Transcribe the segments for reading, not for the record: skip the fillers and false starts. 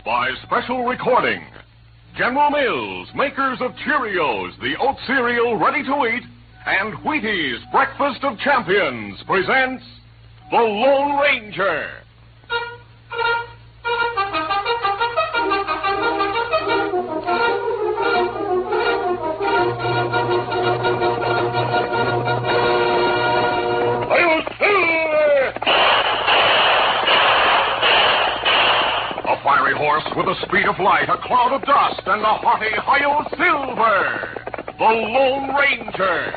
by special recording. General Mills, makers of Cheerios, the oat cereal ready to eat, and Wheaties, breakfast of champions, presents The Lone Ranger. A fiery horse with the speed of light, a cloud of dust, and a haughty Hi-Yo Silver, the Lone Ranger.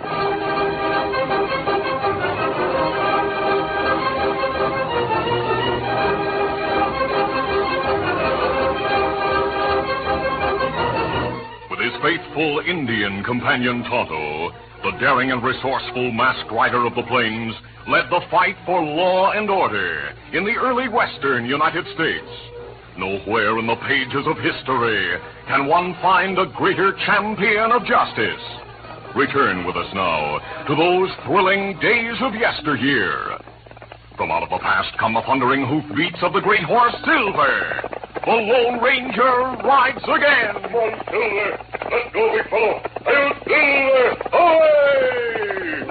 With his faithful Indian companion Tonto, the daring and resourceful masked rider of the plains led the fight for law and order in the early western United States. Nowhere in the pages of history can one find a greater champion of justice. Return with us now to those thrilling days of yesteryear. From out of the past come the thundering hoofbeats of the great horse Silver. The Lone Ranger rides again. Come on, Silver. Let's go, big fellow. Hi-Yo Silver! Away!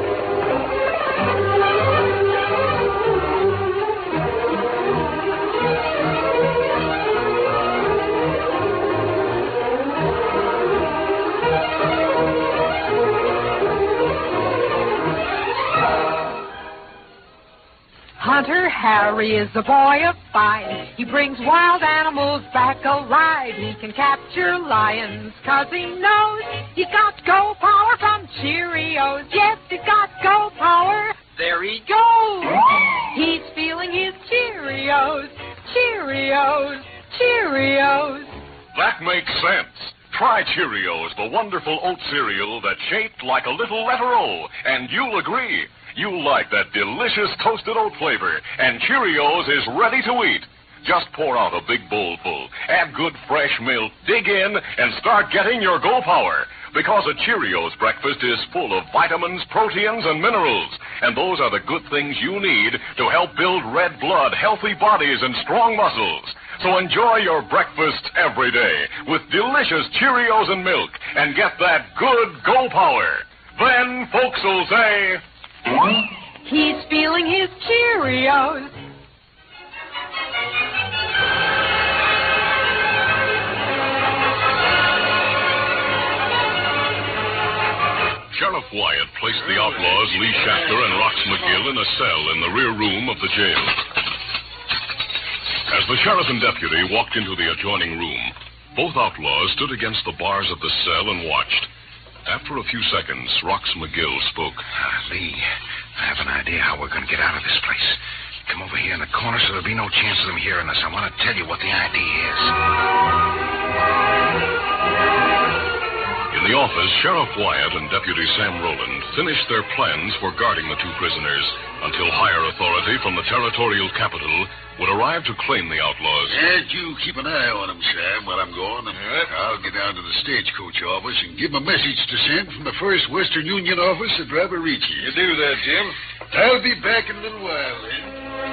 Hunter Harry is a boy of 5. He brings wild animals back alive. He can capture lions 'cause he knows he's got go power from Cheerios. Yes, he's got go power. There he goes. He's feeling his Cheerios. Cheerios. Cheerios. That makes sense. Try Cheerios, the wonderful oat cereal that's shaped like a little letter O, and you'll agree. You'll like that delicious toasted oat flavor, and Cheerios is ready to eat. Just pour out a big bowl full, add good fresh milk, dig in, and start getting your go power. Because a Cheerios breakfast is full of vitamins, proteins, and minerals, and those are the good things you need to help build red blood, healthy bodies, and strong muscles. So enjoy your breakfast every day with delicious Cheerios and milk, and get that good go power. Then folks will say, he's feeling his Cheerios. Sheriff Wyatt placed the outlaws Lee Shafter and Rox McGill in a cell in the rear room of the jail. As the sheriff and deputy walked into the adjoining room, both outlaws stood against the bars of the cell and watched. After a few seconds, Rox McGill spoke. Lee, I have an idea how we're going to get out of this place. Come over here in the corner so there'll be no chance of them hearing us. I want to tell you what the idea is. In the office, Sheriff Wyatt and Deputy Sam Rowland finished their plans for guarding the two prisoners until higher authority from the territorial capital would arrive to claim the outlaws. And you keep an eye on them, Sam, while I'm gone. I'll get down to the stagecoach office and give them a message to send from the First Western Union office at Ravarici. You do that, Jim. I'll be back in a little while, then.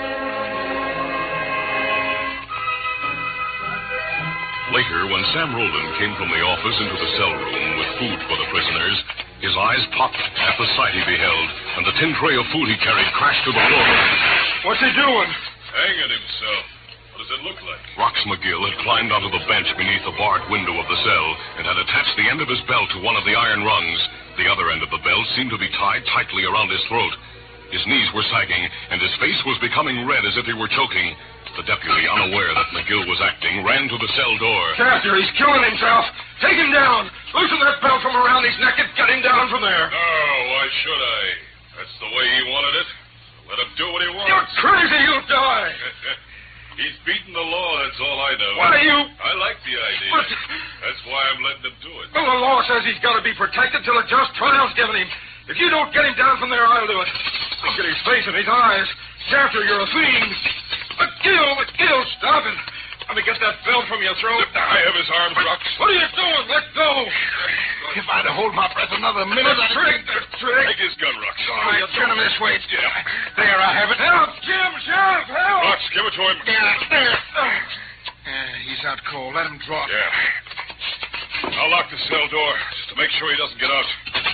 Later, when Sam Rowland came from the office into the cell room with food for the prisoners, his eyes popped at the sight he beheld, and the tin tray of food he carried crashed to the floor. What's he doing? Hanging himself. What does it look like? Rox McGill had climbed onto the bench beneath the barred window of the cell and had attached the end of his belt to one of the iron rungs. The other end of the belt seemed to be tied tightly around his throat. His knees were sagging, and his face was becoming red as if he were choking. The deputy, unaware that McGill was acting, ran to the cell door. Shafter, he's killing himself. Take him down. Loosen that belt from around his neck and get him down from there. Oh, why should I? That's the way he wanted it. Let him do what he wants. You're crazy. You'll die. He's beaten the law, that's all I know. Why, you... I like the idea. But... That's why I'm letting him do it. Well, the law says he's got to be protected till a just trial's given him. If you don't get him down from there, I'll do it. Look at his face and his eyes. Shafter, you're a fiend. McGill, stop it. Let me get that belt from your throat. I have his arms, Rox. What are you doing? Let go. If I'd have hold my breath another minute... The trick. Take his gun, Rox. All right, turn him this way. Yeah. There, I have it. Help, Jim, Sheriff, help. Rox, give it to him. Yeah, there. face out cold. Let him drop. Yeah. I'll lock the cell door just to make sure he doesn't get out.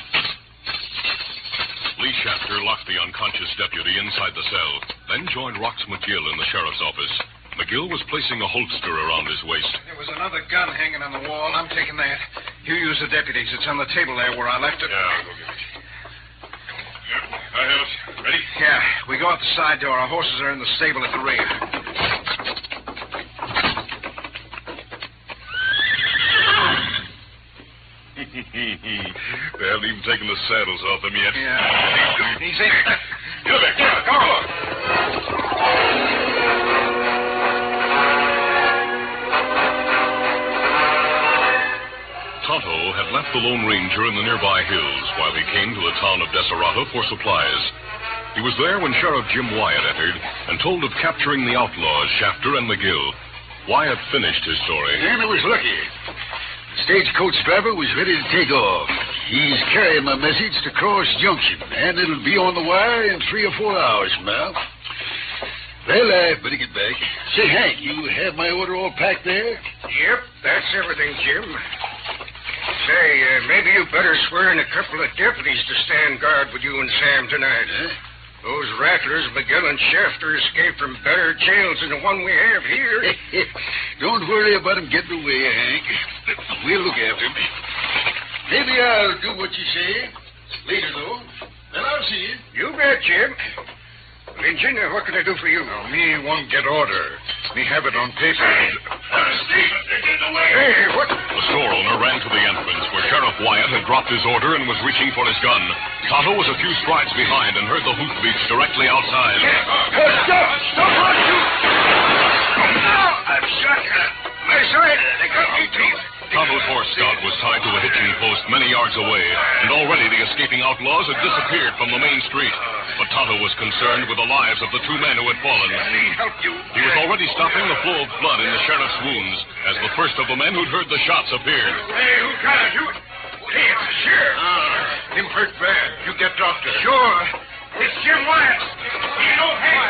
Lee Shafter locked the unconscious deputy inside the cell, then joined Rox McGill in the sheriff's office. McGill was placing a holster around his waist. There was another gun hanging on the wall. I'm taking that. You use the deputy's. It's on the table there where I left it. Yeah, I'll go get it. Yep, I have it. Ready? Yeah, we go out the side door. Our horses are in the stable at the rear. They haven't even taken the saddles off them yet. Yeah. Easy. Get back. Come on. Tonto had left the Lone Ranger in the nearby hills while he came to the town of Desperado for supplies. He was there when Sheriff Jim Wyatt entered and told of capturing the outlaws, Shafter and McGill. Wyatt finished his story. And I was lucky. The stagecoach driver was ready to take off. He's carrying my message to Cross Junction, and it'll be on the wire in 3 or 4 hours from now. Well, I better get back. Say, Hank, you have my order all packed there? Yep, that's everything, Jim. Say, maybe you better swear in a couple of deputies to stand guard with you and Sam tonight. Huh? Those rattlers, McGill and Shafter, escaped from better jails than the one we have here. Don't worry about him getting away, Hank. We'll look after him. Maybe I'll do what you say. Later, though. Then I'll see you. You bet, Jim. Well, Engineer, what can I do for you? Now, me won't get order. Me have it on paper. Hey, what? The store owner ran to the entrance where Sheriff Wyatt had dropped his order and was reaching for his gun. Tonto was a few strides behind and heard the hoofbeats directly outside. Stop! What you? I'm shot. My side. They got me teeth. Tonto's horse Scout was tied to a hitching post many yards away, and already the escaping outlaws had disappeared from the main street. But Tonto was concerned with the lives of the 2 men who had fallen. Let me help you. He was already stopping the flow of blood in the sheriff's wounds as the first of the men who'd heard the shots appeared. Hey, who got it? You? Hey, it's the sheriff. Him hurt bad. You get doctor. Sure. It's Jim Wyatt. He know Hank.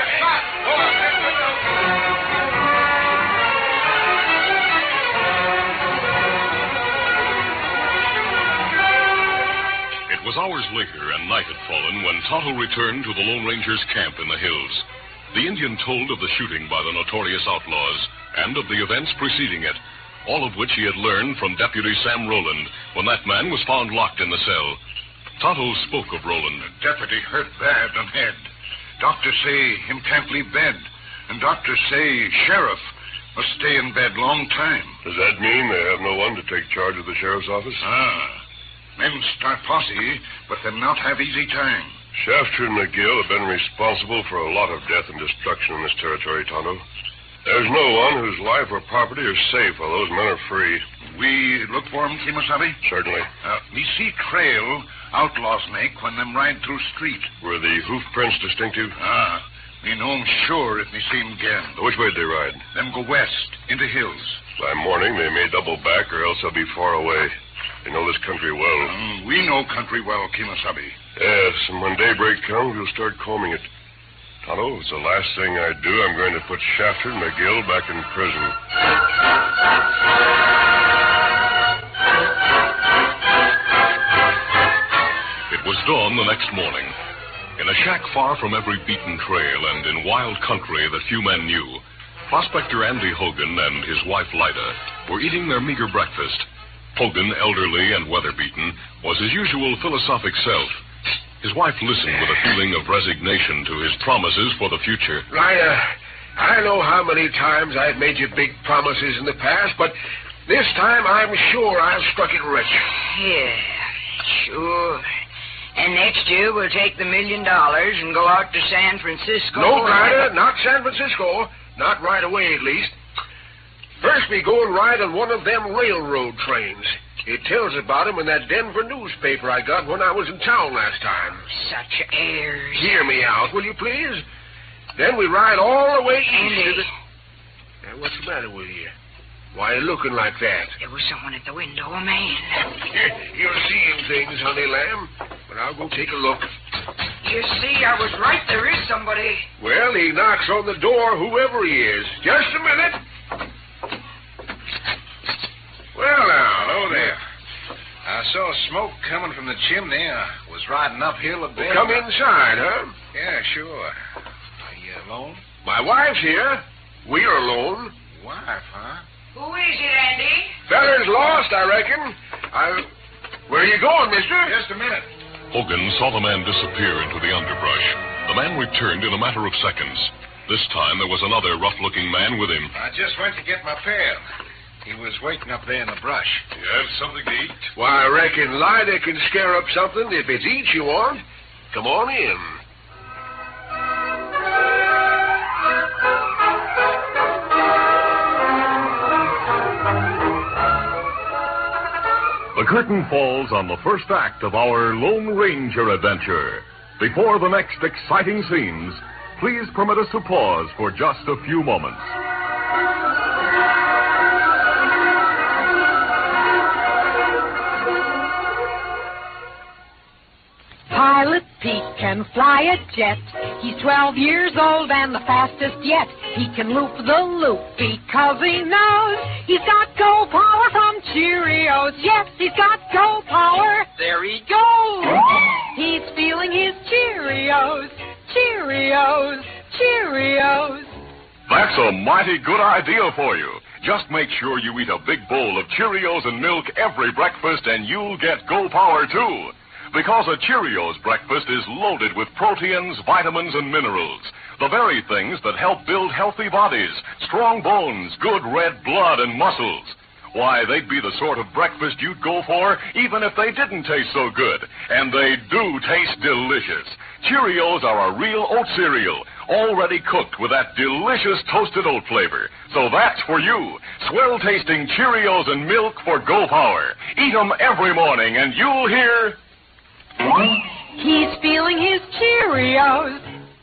It was hours later, and night had fallen, when Tonto returned to the Lone Ranger's camp in the hills. The Indian told of the shooting by the notorious outlaws and of the events preceding it, all of which he had learned from Deputy Sam Rowland when that man was found locked in the cell. Tonto spoke of Rowland. The deputy hurt bad on head. Doctors say him can't leave bed. And doctors say sheriff must stay in bed long time. Does that mean they have no one to take charge of the sheriff's office? Men start posse, but them not have easy time. Shafter and McGill have been responsible for a lot of death and destruction in this territory, Tonto. There's no one whose life or property are safe while those men are free. We look for 'em, Kemosabe? Certainly. We see trail outlaws make when them ride through street. Were the hoof prints distinctive? We know 'em sure if we see 'em again. Which way did they ride? Them go west, into hills. By morning, they may double back, or else they'll be far away. They know this country well. We know country well, Kemosabe. Yes, and when daybreak comes, we'll start combing it. Tonto, it's the last thing I do. I'm going to put Shafter and McGill back in prison. It was dawn the next morning. In a shack far from every beaten trail and in wild country that few men knew, Prospector Andy Hogan and his wife Lyda were eating their meager breakfast. Hogan, elderly and weather-beaten, was his usual philosophic self. His wife listened with a feeling of resignation to his promises for the future. Lyda, I know how many times I've made you big promises in the past, but this time I'm sure I've struck it rich. Yeah, sure. And next year we'll take the $1 million and go out to San Francisco. No, Lyda, not San Francisco. Not right away, at least. First, we go and ride on one of them railroad trains. It tells about him in that Denver newspaper I got when I was in town last time. Such airs. Hear me out, will you please? Then we ride all the way east to the... Now, what's the matter with you? Why are you looking like that? There was someone at the window, a man. You're seeing things, honey lamb. But I'll go take a look. You see, I was right. There is somebody. Well, he knocks on the door, whoever he is. Just a minute. smoke coming from the chimney. I was riding uphill a bit. Come inside, huh? Yeah, sure. Are you alone? My wife's here. We're alone. Wife, huh? Who is it, Andy? Feller's lost, I reckon. Where are you going, mister? Just a minute. Hogan saw the man disappear into the underbrush. The man returned in a matter of seconds. This time there was another rough-looking man with him. I just went to get my pail. He was waiting up there in the brush. You have something to eat? Why, I reckon Lida can scare up something if it's eat you want. Come on in. The curtain falls on the first act of our Lone Ranger adventure. Before the next exciting scenes, please permit us to pause for just a few moments. Pilot Pete can fly a jet. He's 12 years old and the fastest yet. He can loop the loop because he knows he's got go power from Cheerios. Yes, he's got go power. There he goes. He's feeling his Cheerios. Cheerios. Cheerios. That's a mighty good idea for you. Just make sure you eat a big bowl of Cheerios and milk every breakfast and you'll get go power too. Because a Cheerios breakfast is loaded with proteins, vitamins, and minerals. The very things that help build healthy bodies, strong bones, good red blood, and muscles. Why, they'd be the sort of breakfast you'd go for even if they didn't taste so good. And they do taste delicious. Cheerios are a real oat cereal, already cooked with that delicious toasted oat flavor. So that's for you. Swell-tasting Cheerios and milk for go power. Eat them every morning and you'll hear... He's feeling his Cheerios.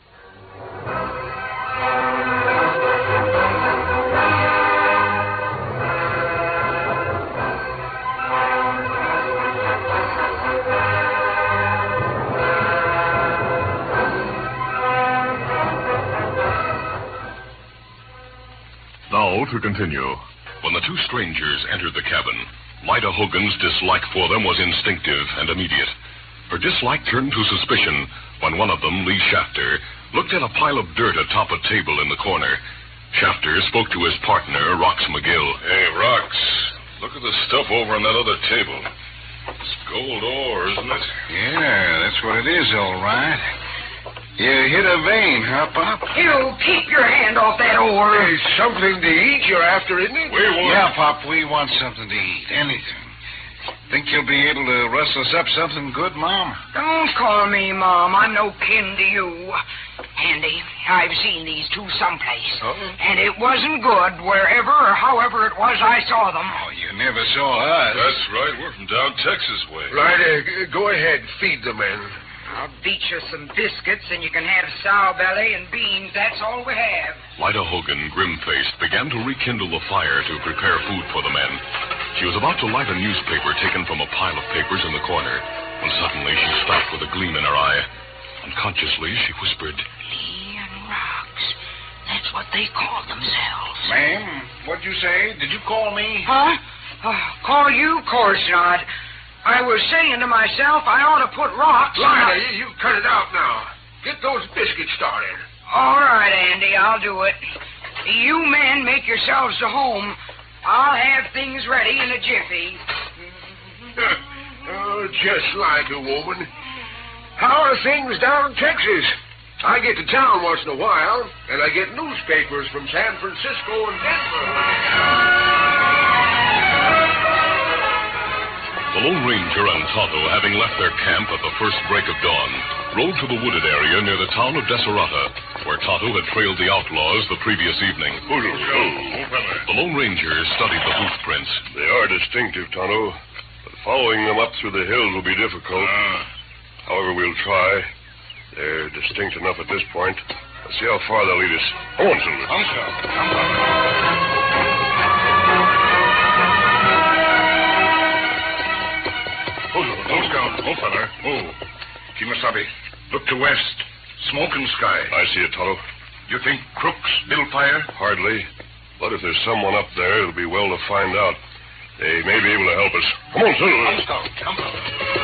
Now to continue. When the two strangers entered the cabin, Lida Hogan's dislike for them was instinctive and immediate. Her dislike turned to suspicion when one of them, Lee Shafter, looked at a pile of dirt atop a table in the corner. Shafter spoke to his partner, Rox McGill. Hey, Rox, look at the stuff over on that other table. It's gold ore, isn't it? Yeah, that's what it is, all right. You hit a vein, huh, Pop? You keep your hand off that ore. There's something to eat you're after, isn't it? Yeah, Pop, we want something to eat. Anything. Think you'll be able to rustle us up something good, Mom? Don't call me Mom. I'm no kin to you. Andy, I've seen these two someplace. Oh? And it wasn't good wherever or however it was I saw them. Oh, you never saw us. That's right. We're from down Texas way. Lida, go ahead. Feed the men. I'll beat you some biscuits and you can have sow belly and beans. That's all we have. Lida Hogan, grim-faced, began to rekindle the fire to prepare food for the men. She was about to light a newspaper taken from a pile of papers in the corner when suddenly she stopped with a gleam in her eye. Unconsciously, she whispered, Lee and Rox. That's what they call themselves. Ma'am, what'd you say? Did you call me? Huh? Call you? Course not. I was saying to myself I ought to put rocks... Lida, you cut it out now. Get those biscuits started. All right, Andy, I'll do it. You men make yourselves to home. I'll have things ready in a jiffy. Oh, just like a woman. How are things down in Texas? I get to town once in a while, and I get newspapers from San Francisco and Denver. The Lone Ranger and Tonto, having left their camp at the first break of dawn, rode to the wooded area near the town of Deserata, where Tonto had trailed the outlaws the previous evening. The Lone Ranger studied the hoof prints. They are distinctive, Tonto, but following them up through the hills will be difficult. However, we'll try. They're distinct enough at this point. Let's see how far they'll lead us. Come on, Silver. Oh, fella. Oh. Kimasabi, look to west. Smoke and sky. I see it, Tonto. You think crooks build fire? Hardly. But if there's someone up there, it'll be well to find out. They may be able to help us. Come on, Silver. Come on.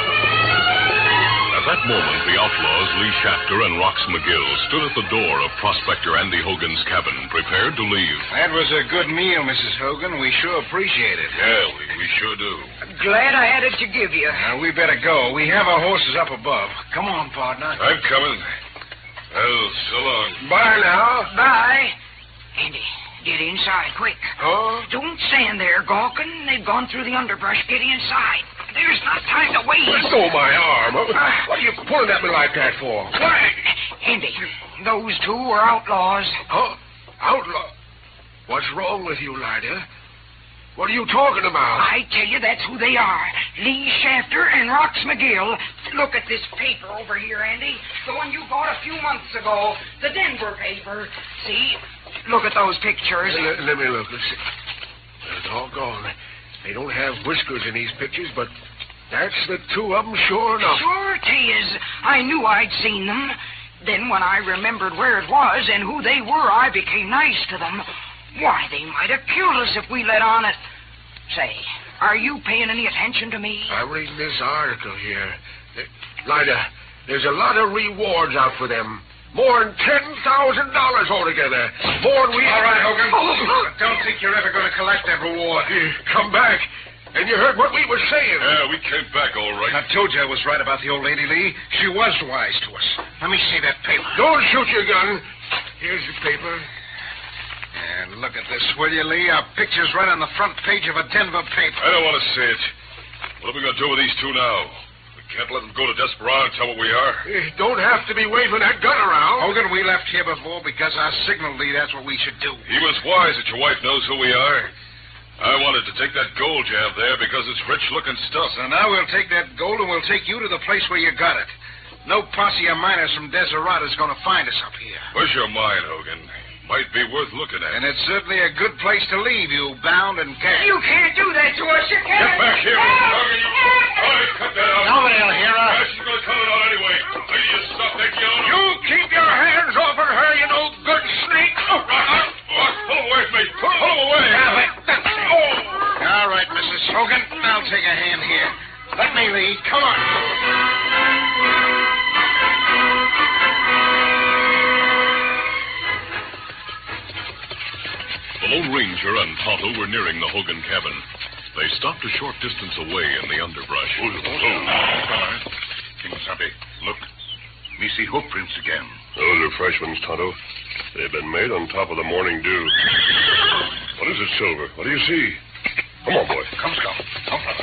At that moment, the outlaws, Lee Shafter and Rox McGill, stood at the door of Prospector Andy Hogan's cabin, prepared to leave. That was a good meal, Mrs. Hogan. We sure appreciate it. Yeah, we sure do. Glad I had it to give you. We better go. We have our horses up above. Come on, partner. I'm coming. Well, so long. Bye now. Bye. Andy, get inside, quick. Oh? Don't stand there gawking. They've gone through the underbrush. Get inside. There's not time to waste. Let go of my arm. What are you pulling at me like that for? Why? Andy, those two were outlaws. Huh? Outlaw? What's wrong with you, Lyda? What are you talking about? I tell you, that's who they are. Lee Shafter and Rox McGill. Look at this paper over here, Andy. The one you bought a few months ago. The Denver paper. See? Look at those pictures. Let me look. Let's see. They're doggone. They don't have whiskers in these pictures, but that's the two of them, sure enough. Sure it is. I knew I'd seen them. Then when I remembered where it was and who they were, I became nice to them. Why, they might have killed us if we let on it. Say, are you paying any attention to me? I'm reading this article here. Lyda, there's a lot of rewards out for them. More than $10,000 altogether. More than we... All right, Hogan. Don't think you're ever going to collect that reward. Come back. And you heard what we were saying. Yeah, we came back all right. I told you I was right about the old lady, Lee. She was wise to us. Let me see that paper. Don't shoot your gun. Here's the paper. And look at this, will you, Lee? Our picture's right on the front page of a Denver paper. I don't want to see it. What are we going to do with these two now? We can't let them go to Desperado and tell what we are. Don't have to be waving that gun around. Hogan, we left here before because I signaled Lee that's what we should do. He was wise that your wife knows who we are. I wanted to take that gold you have there because it's rich-looking stuff. So now we'll take that gold and we'll take you to the place where you got it. No posse of miners from Deserado's going to find us up here. Where's your mind, Hogan? Might be worth looking at. And it's certainly a good place to leave you, bound and gagged. You can't do that to us. You can't. Get back here. Hogan, cut that out. Nobody'll hear us. Yeah, she's going to cut it out anyway. Will you stop that yelling? You keep your hands off of her, you no good snake. Pull away from me. Pull away. All right, Mrs. Hogan. I'll take a hand here. Let me lead. Come on. The Lone Ranger and Tonto were nearing the Hogan cabin. They stopped a short distance away in the underbrush. Kimasabi, look. Me see hoofprints again. Those are fresh ones, Tonto. They've been made on top of the morning dew. What is it, Silver? What do you see? Come on, boy. Come, Scout. Come, brother.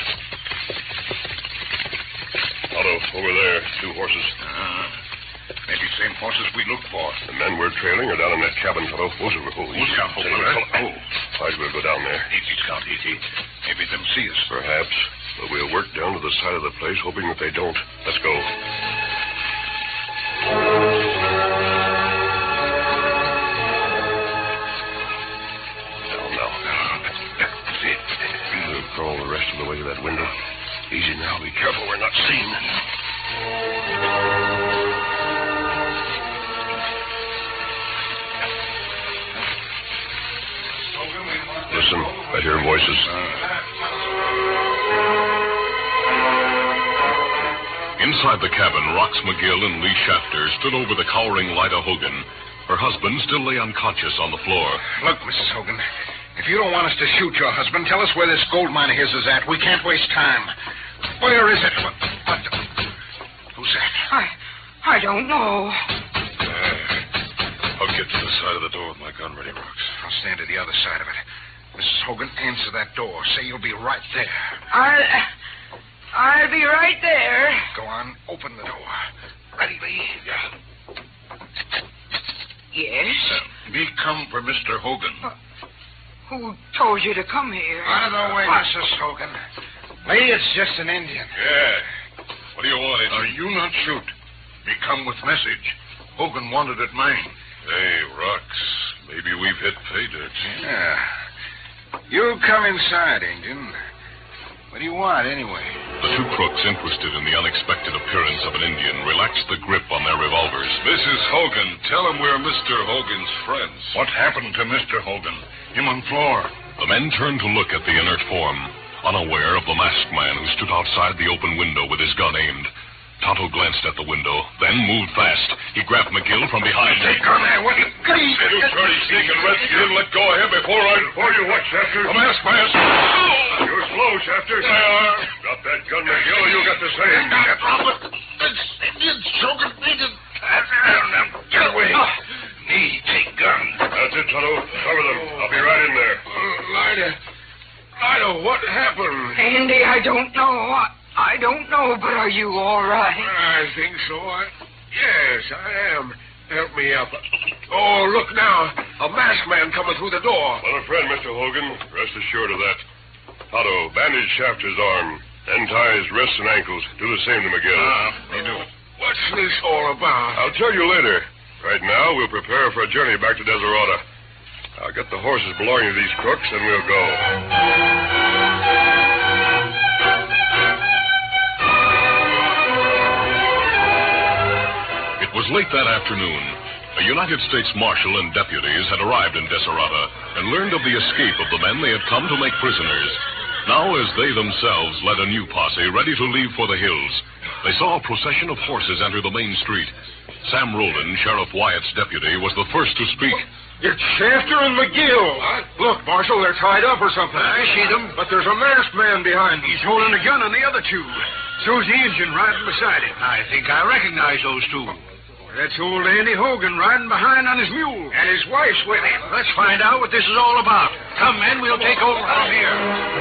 Tonto, over there. Two horses. Maybe same horses we looked for. The men we're trailing are down in that cabin, Tonto. Scout, I'd go down there. Easy, Scout, easy. Maybe them see us. Perhaps. But we'll work down to the side of the place, hoping that they don't. Let's go. Now. That's it. We'll crawl the rest of the way to that window. Easy now. Be careful we're not seen. Listen, I hear voices. Inside the cabin, Rox McGill and Lee Shafter stood over the cowering Lyda Hogan. Her husband still lay unconscious on the floor. Look, Mrs. Hogan, if you don't want us to shoot your husband, tell us where this gold mine of his is at. We can't waste time. Where is it? What? Who's that? I don't know. I'll get to the side of the door with my gun ready, Rox. I'll stand to the other side of it. Mrs. Hogan, answer that door. Say you'll be right there. I'll be right there. Go on, open the door. Ready, Lee? Yeah. Yes? Me come for Mr. Hogan. Who told you to come here? Out of the way, Mrs. Hogan. Lee, it's just an Indian. Yeah. What do you want, Indian? You not shoot. Me come with message. Hogan wanted at mine. Hey, Rox. Maybe we've hit pay dirt. Yeah. You come inside, Indian. What do you want, anyway? The two crooks, interested in the unexpected appearance of an Indian, relaxed the grip on their revolvers. Mrs. Hogan, tell him we're Mr. Hogan's friends. What happened to Mr. Hogan? Him on floor. The men turned to look at the inert form. unaware of the masked man who stood outside the open window with his gun aimed. Tonto glanced at the window, then moved fast. He grabbed McGill from behind. Hey, gun there, what you please? You dirty sneaking redskin, let go of him before you what, Shafter? The masked man. You're slow, Shafter. Drop that gun, McGill, or you'll get the same. This Indian's choking me to... Get away. Me, take gun. That's it, Tonto. Cover them. I'll be right in there. Lida, what happened? Andy, I don't know. I don't know, but are you all right? I think so. Yes, I am. Help me up. Oh, look now. A masked man coming through the door. Well, a friend, Mr. Hogan. Rest assured of that. Tonto, bandage Shafter's arm. Then tie his wrists and ankles. Do the same to McGill. They do. What's this all about? I'll tell you later. Right now, we'll prepare for a journey back to Desirada. I'll get the horses belonging to these crooks, and we'll go. It was late that afternoon. A United States Marshal and deputies had arrived in Desirada and learned of the escape of the men they had come to make prisoners. Now, as they themselves led a new posse ready to leave for the hills, they saw a procession of horses enter the main street. Sam Roland, Sheriff Wyatt's deputy, was the first to speak. It's Shafter and McGill. Look, Marshal, they're tied up or something. I see them. But there's a masked man behind them. He's holding a gun on the other two. So's the Injun riding beside him. I think I recognize those two. That's old Andy Hogan riding behind on his mule. And his wife's with him. Let's find out what this is all about. Come, men, we'll take over from here.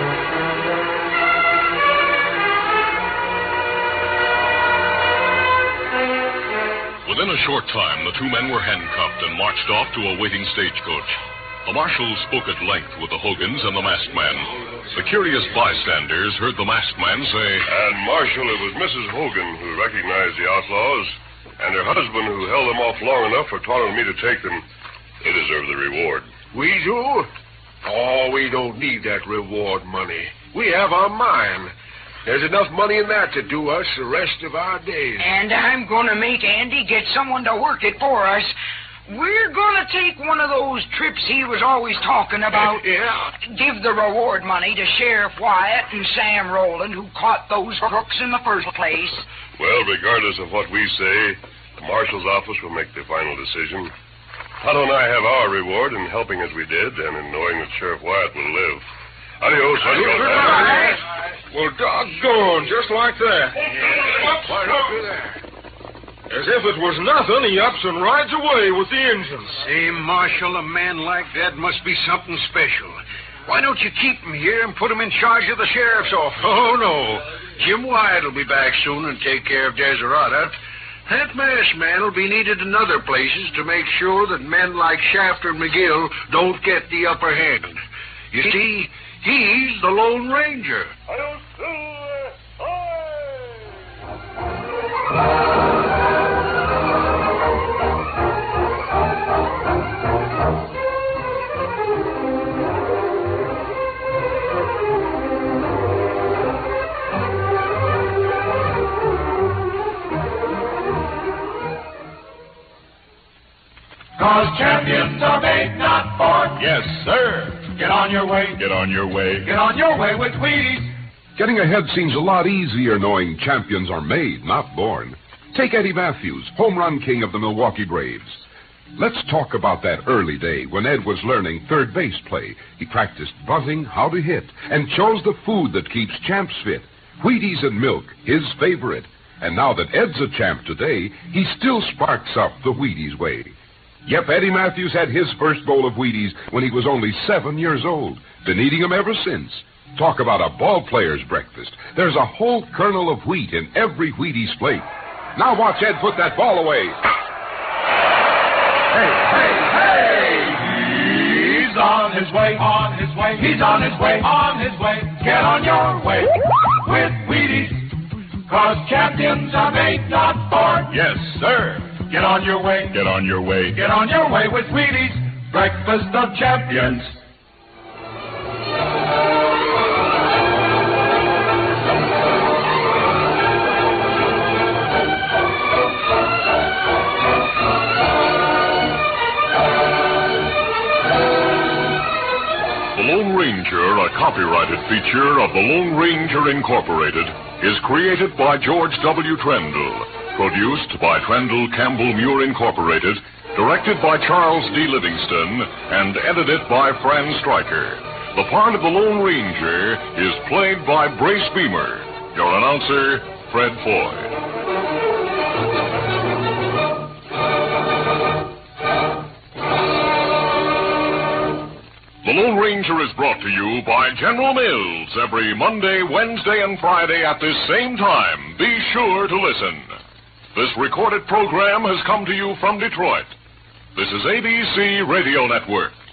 Within a short time, the two men were handcuffed and marched off to a waiting stagecoach. The marshal spoke at length with the Hogans and the masked man. The curious bystanders heard the masked man say, And, Marshal, it was Mrs. Hogan who recognized the outlaws, and her husband who held them off long enough for Tonto and me to take them. They deserve the reward. We do? Oh, we don't need that reward money. We have our mine. There's enough money in that to do us the rest of our days. And I'm going to make Andy get someone to work it for us. We're going to take one of those trips he was always talking about. Yeah. Give the reward money to Sheriff Wyatt and Sam Roland, who caught those crooks in the first place. Well, regardless of what we say, the marshal's office will make the final decision. Tonto and I have our reward in helping as we did and in knowing that Sheriff Wyatt will live. Adios, Adios. Well, doggone, just like that. Right up to there. As if it was nothing, he ups and rides away with the Injuns. Say, Marshal, a man like that must be something special. Why don't you keep him here and put him in charge of the sheriff's office? Oh, no. Jim Wyatt will be back soon and take care of Desirada. That masked man will be needed in other places to make sure that men like Shafter and McGill don't get the upper hand. You see, he's the Lone Ranger. Cause champions are made, not born. Yes, sir. Get on your way. Get on your way. Get on your way with Wheaties. Getting ahead seems a lot easier knowing champions are made, not born. Take Eddie Matthews, home run king of the Milwaukee Braves. Let's talk about that early day when Ed was learning third base play. He practiced buzzing, how to hit, and chose the food that keeps champs fit. Wheaties and milk, his favorite. And now that Ed's a champ today, he still sparks up the Wheaties way. Yep, Eddie Matthews had his first bowl of Wheaties when he was only 7 years old. Been eating them ever since. Talk about a ball player's breakfast. There's a whole kernel of wheat in every Wheaties plate. Now watch Ed put that ball away. Hey! He's on his way, on his way. He's on his way, on his way. Get on your way with Wheaties. Cause champions are made, not born. Yes, sir. Get on your way. Get on your way. Get on your way with Wheaties. Breakfast of champions. The Lone Lone Ranger, a copyrighted feature of the Lone Ranger Incorporated, is created by George W. Trendle, produced by Trendle Campbell Muir Incorporated, directed by Charles D. Livingston, and edited by Fran Stryker. The part of the Lone Ranger is played by Brace Beamer. Your announcer, Fred Floyd. The Lone Ranger is brought to you by General Mills every Monday, Wednesday, and Friday at this same time. Be sure to listen. This recorded program has come to you from Detroit. This is ABC Radio Network.